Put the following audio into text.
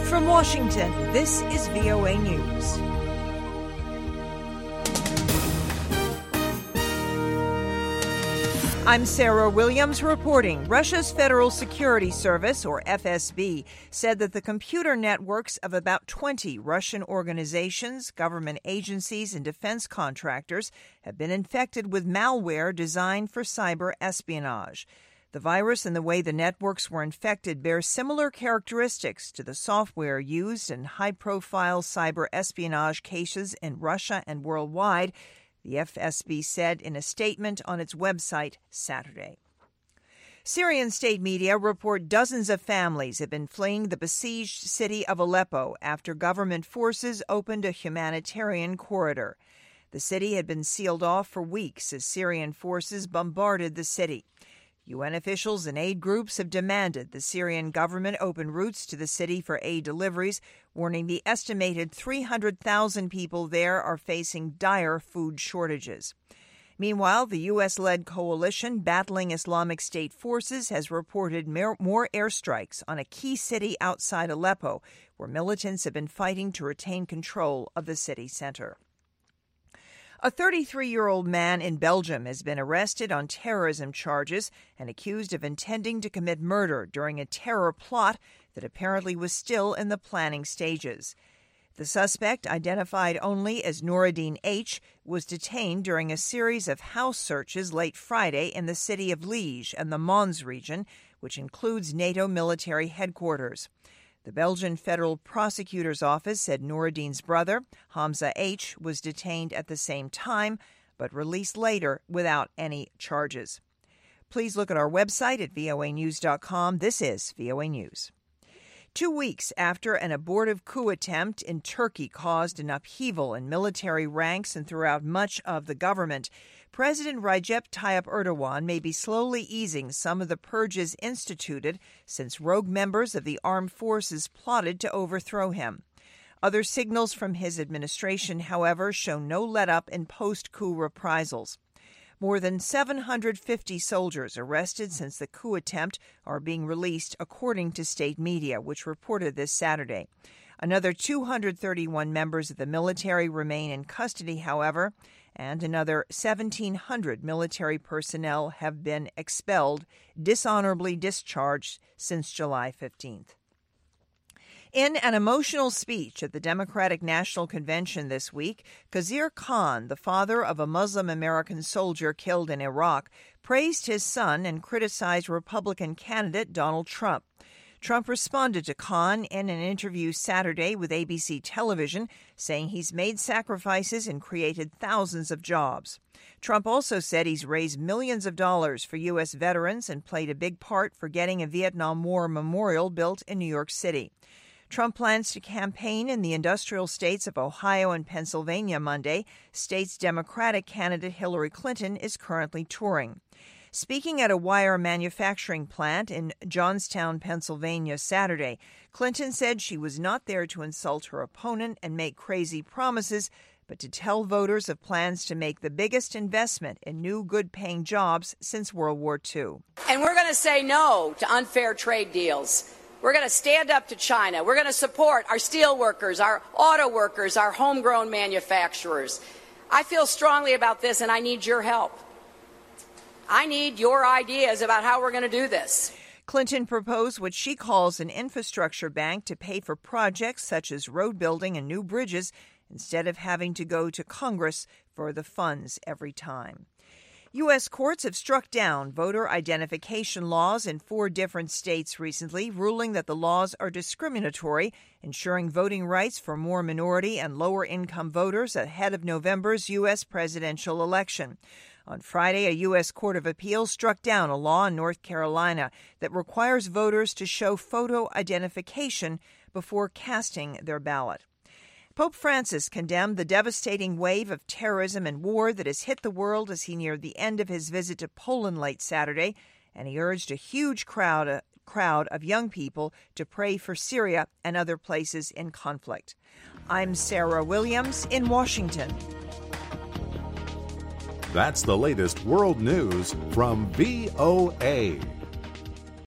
From Washington, this is VOA News. I'm Sarah Williams reporting. Russia's Federal Security Service, or FSB, said that the computer networks of about 20 Russian organizations, government agencies, and defense contractors have been infected with malware designed for cyber espionage. The virus and the way the networks were infected bear similar characteristics to the software used in high-profile cyber espionage cases in Russia and worldwide, the FSB said in a statement on its website Saturday. Syrian state media report dozens of families have been fleeing the besieged city of Aleppo after government forces opened a humanitarian corridor. The city had been sealed off for weeks as Syrian forces bombarded the city. UN officials and aid groups have demanded the Syrian government open routes to the city for aid deliveries, warning the estimated 300,000 people there are facing dire food shortages. Meanwhile, the U.S.-led coalition battling Islamic State forces has reported more airstrikes on a key city outside Aleppo, where militants have been fighting to retain control of the city center. A 33-year-old man in Belgium has been arrested on terrorism charges and accused of intending to commit murder during a terror plot that apparently was still in the planning stages. The suspect, identified only as Noureddin H., was detained during a series of house searches late Friday in the city of Liege and the Mons region, which includes NATO military headquarters. The Belgian Federal Prosecutor's Office said Noureddin's brother, Hamza H., was detained at the same time, but released later without any charges. Please look at our website at voanews.com. This is VOA News. 2 weeks after an abortive coup attempt in Turkey caused an upheaval in military ranks and throughout much of the government, President Recep Tayyip Erdogan may be slowly easing some of the purges instituted since rogue members of the armed forces plotted to overthrow him. Other signals from his administration, however, show no let-up in post-coup reprisals. More than 750 soldiers arrested since the coup attempt are being released, according to state media, which reported this Saturday. Another 231 members of the military remain in custody, however, and another 1,700 military personnel have been expelled, dishonorably discharged since July 15th. In an emotional speech at the Democratic National Convention this week, Khizr Khan, the father of a Muslim-American soldier killed in Iraq, praised his son and criticized Republican candidate Donald Trump. Trump responded to Khan in an interview Saturday with ABC television, saying he's made sacrifices and created thousands of jobs. Trump also said he's raised millions of dollars for U.S. veterans and played a big part for getting a Vietnam War memorial built in New York City. Trump plans to campaign in the industrial states of Ohio and Pennsylvania Monday. State's Democratic candidate Hillary Clinton is currently touring. Speaking at a wire manufacturing plant in Johnstown, Pennsylvania, Saturday, Clinton said she was not there to insult her opponent and make crazy promises, but to tell voters of plans to make the biggest investment in new good-paying jobs since World War II. And we're going to say no to unfair trade deals. We're going to stand up to China. We're going to support our steel workers, our auto workers, our homegrown manufacturers. I feel strongly about this, and I need your help. I need your ideas about how we're going to do this. Clinton proposed what she calls an infrastructure bank to pay for projects such as road building and new bridges instead of having to go to Congress for the funds every time. U.S. courts have struck down voter identification laws in 4 different states recently, ruling that the laws are discriminatory, ensuring voting rights for more minority and lower-income voters ahead of November's U.S. presidential election. On Friday, a U.S. Court of Appeals struck down a law in North Carolina that requires voters to show photo identification before casting their ballot. Pope Francis condemned the devastating wave of terrorism and war that has hit the world as he neared the end of his visit to Poland late Saturday, and he urged a huge crowd of young people to pray for Syria and other places in conflict. I'm Sarah Williams in Washington. That's the latest world news from VOA.